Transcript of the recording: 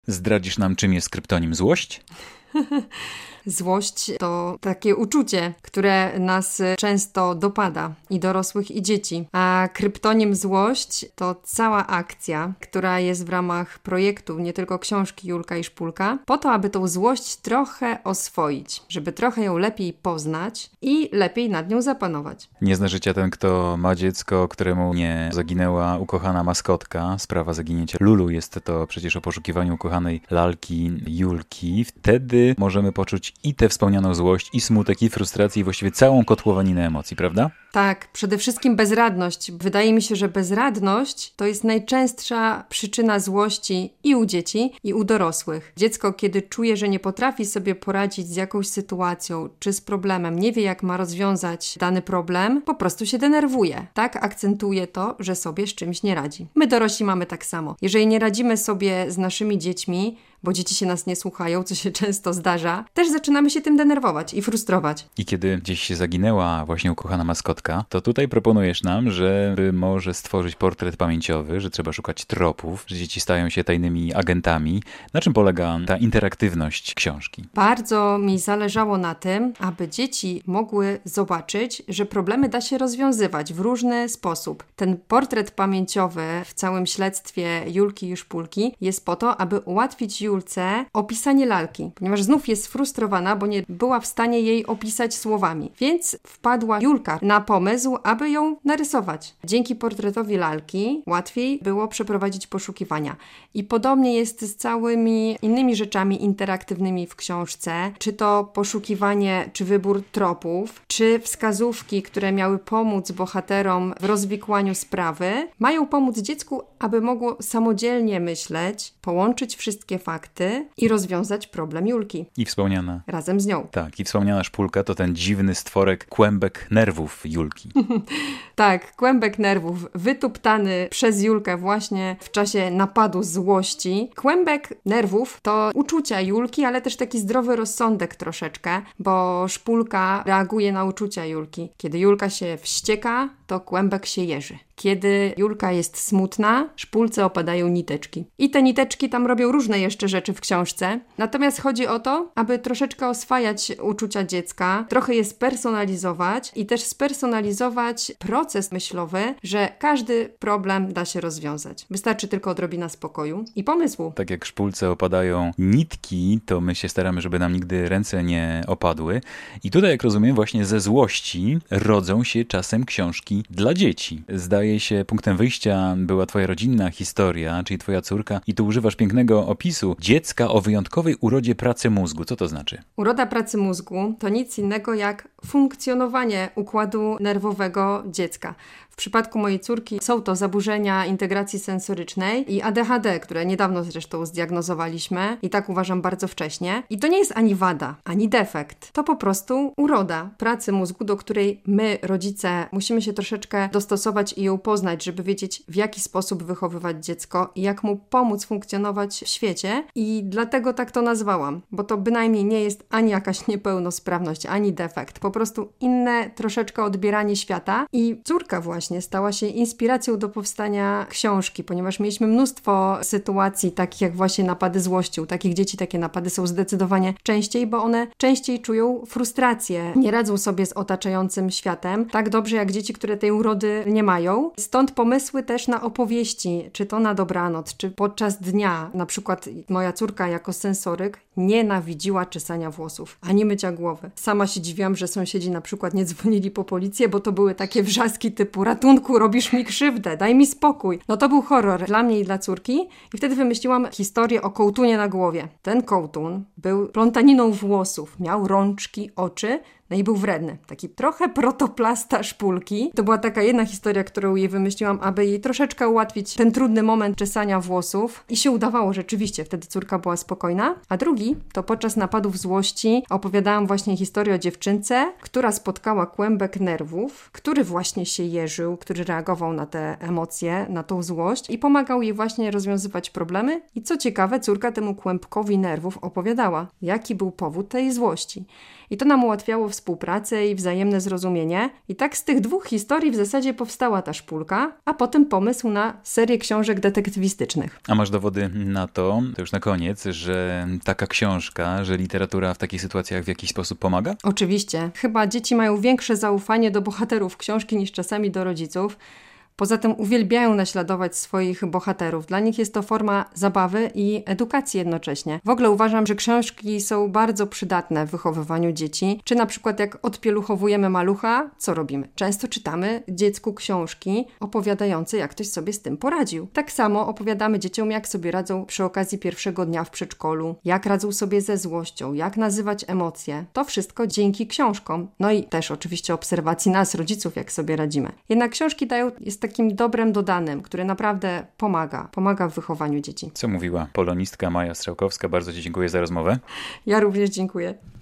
Zdradzisz nam, czym jest kryptonim złość? Złość to takie uczucie, które nas często dopada, i dorosłych, i dzieci. A kryptonim złość to cała akcja, która jest w ramach projektu, nie tylko książki Julka i Szpulka, po to, aby tą złość trochę oswoić, żeby trochę ją lepiej poznać i lepiej nad nią zapanować. Nie zna życia ten, kto ma dziecko, któremu nie zaginęła ukochana maskotka. Sprawa zaginięcia Lulu jest to przecież o poszukiwaniu ukochanej lalki Julki. Wtedy możemy poczuć i tę wspomnianą złość, i smutek, i frustrację, i właściwie całą kotłowaninę emocji, prawda? Tak, przede wszystkim bezradność. Wydaje mi się, że bezradność to jest najczęstsza przyczyna złości i u dzieci, i u dorosłych. Dziecko, kiedy czuje, że nie potrafi sobie poradzić z jakąś sytuacją czy z problemem, nie wie, jak ma rozwiązać dany problem, po prostu się denerwuje. Tak akcentuje to, że sobie z czymś nie radzi. My dorośli mamy tak samo. Jeżeli nie radzimy sobie z naszymi dziećmi, bo dzieci się nas nie słuchają, co się często zdarza, też zaczynamy się tym denerwować i frustrować. I kiedy gdzieś się zaginęła właśnie ukochana maskotka, to tutaj proponujesz nam, żeby może stworzyć portret pamięciowy, że trzeba szukać tropów, że dzieci stają się tajnymi agentami. Na czym polega ta interaktywność książki? Bardzo mi zależało na tym, aby dzieci mogły zobaczyć, że problemy da się rozwiązywać w różny sposób. Ten portret pamięciowy w całym śledztwie Julki i Szpulki jest po to, aby ułatwić Julce opisanie lalki, ponieważ znów jest sfrustrowana, bo nie była w stanie jej opisać słowami. Więc wpadła Julka na pomysł, aby ją narysować. Dzięki portretowi lalki łatwiej było przeprowadzić poszukiwania. I podobnie jest z całymi innymi rzeczami interaktywnymi w książce, czy to poszukiwanie, czy wybór tropów, czy wskazówki, które miały pomóc bohaterom w rozwikłaniu sprawy, mają pomóc dziecku, aby mogło samodzielnie myśleć, połączyć wszystkie fakty i rozwiązać problem Julki. I wspomniana. Razem z nią. Tak, i wspomniana Szpulka to ten dziwny stworek, kłębek nerwów Julki. Tak, kłębek nerwów wytuptany przez Julkę właśnie w czasie napadu złości. Kłębek nerwów to uczucia Julki, ale też taki zdrowy rozsądek troszeczkę, bo Szpulka reaguje na uczucia Julki. Kiedy Julka się wścieka, to kłębek się jeży. Kiedy Julka jest smutna, Szpulce opadają niteczki. I te niteczki tam robią różne jeszcze rzeczy w książce. Natomiast chodzi o to, aby troszeczkę oswajać uczucia dziecka, trochę je spersonalizować i też spersonalizować proces myślowy, że każdy problem da się rozwiązać. Wystarczy tylko odrobina spokoju i pomysłu. Tak jak Szpulce opadają nitki, to my się staramy, żeby nam nigdy ręce nie opadły. I tutaj, jak rozumiem, właśnie ze złości rodzą się czasem książki dla dzieci. Zdaje się, punktem wyjścia była twoja rodzinna historia, czyli twoja córka, i tu używasz pięknego opisu dziecka o wyjątkowej urodzie pracy mózgu. Co to znaczy? Uroda pracy mózgu to nic innego jak funkcjonowanie układu nerwowego dziecka. W przypadku mojej córki są to zaburzenia integracji sensorycznej i ADHD, które niedawno zresztą zdiagnozowaliśmy i tak uważam bardzo wcześnie. I to nie jest ani wada, ani defekt. To po prostu uroda pracy mózgu, do której my, rodzice, musimy się troszeczkę dostosować i ją poznać, żeby wiedzieć, w jaki sposób wychowywać dziecko i jak mu pomóc funkcjonować w świecie. I dlatego tak to nazwałam, bo to bynajmniej nie jest ani jakaś niepełnosprawność, ani defekt. Po prostu inne troszeczkę odbieranie świata. I córka właśnie stała się inspiracją do powstania książki, ponieważ mieliśmy mnóstwo sytuacji takich jak właśnie napady złości. U takich dzieci takie napady są zdecydowanie częściej, bo one częściej czują frustrację. Nie radzą sobie z otaczającym światem tak dobrze jak dzieci, które tej urody nie mają. Stąd pomysły też na opowieści, czy to na dobranoc, czy podczas dnia. Na przykład moja córka jako sensoryk nienawidziła czesania włosów, ani mycia głowy. Sama się dziwiłam, że sąsiedzi na przykład nie dzwonili po policję, bo to były takie wrzaski typu ratunku, robisz mi krzywdę, daj mi spokój. No to był horror dla mnie i dla córki i wtedy wymyśliłam historię o kołtunie na głowie. Ten kołtun był plątaniną włosów, miał rączki, oczy, no i był wredny. Taki trochę protoplasta Szpulki. To była taka jedna historia, którą jej wymyśliłam, aby jej troszeczkę ułatwić ten trudny moment czesania włosów. I się udawało rzeczywiście, wtedy córka była spokojna. A drugi, to podczas napadów złości opowiadałam właśnie historię o dziewczynce, która spotkała kłębek nerwów, który właśnie się jeżył, który reagował na te emocje, na tą złość i pomagał jej właśnie rozwiązywać problemy. I co ciekawe, córka temu kłębkowi nerwów opowiadała, jaki był powód tej złości. I to nam ułatwiało współpracę i wzajemne zrozumienie. I tak z tych dwóch historii w zasadzie powstała ta szpulka, a potem pomysł na serię książek detektywistycznych. A masz dowody na to już na koniec, że taka książka, że literatura w takich sytuacjach w jakiś sposób pomaga? Oczywiście. Chyba dzieci mają większe zaufanie do bohaterów książki niż czasami do rodziców. Poza tym uwielbiają naśladować swoich bohaterów. Dla nich jest to forma zabawy i edukacji jednocześnie. W ogóle uważam, że książki są bardzo przydatne w wychowywaniu dzieci. Czy na przykład jak odpieluchowujemy malucha, co robimy? Często czytamy dziecku książki opowiadające, jak ktoś sobie z tym poradził. Tak samo opowiadamy dzieciom, jak sobie radzą przy okazji pierwszego dnia w przedszkolu, jak radzą sobie ze złością, jak nazywać emocje. To wszystko dzięki książkom. No i też oczywiście obserwacji nas, rodziców, jak sobie radzimy. Jednak książki jest takim dobrem dodanym, który naprawdę pomaga w wychowaniu dzieci. Co mówiła polonistka Maja Strzałkowska. Bardzo Ci dziękuję za rozmowę. Ja również dziękuję.